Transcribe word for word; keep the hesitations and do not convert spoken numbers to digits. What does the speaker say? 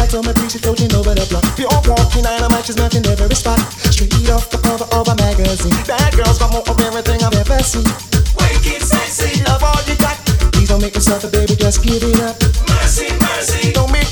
told me please, she's floating over the block. Pure walking dynamite, she's melting every spot. Straight off the cover of a magazine. Bad girls got more of everything I've ever seen. Wicked sexy, love all you got. Please don't make me suffer, baby, just give it up. Mercy, mercy, don't make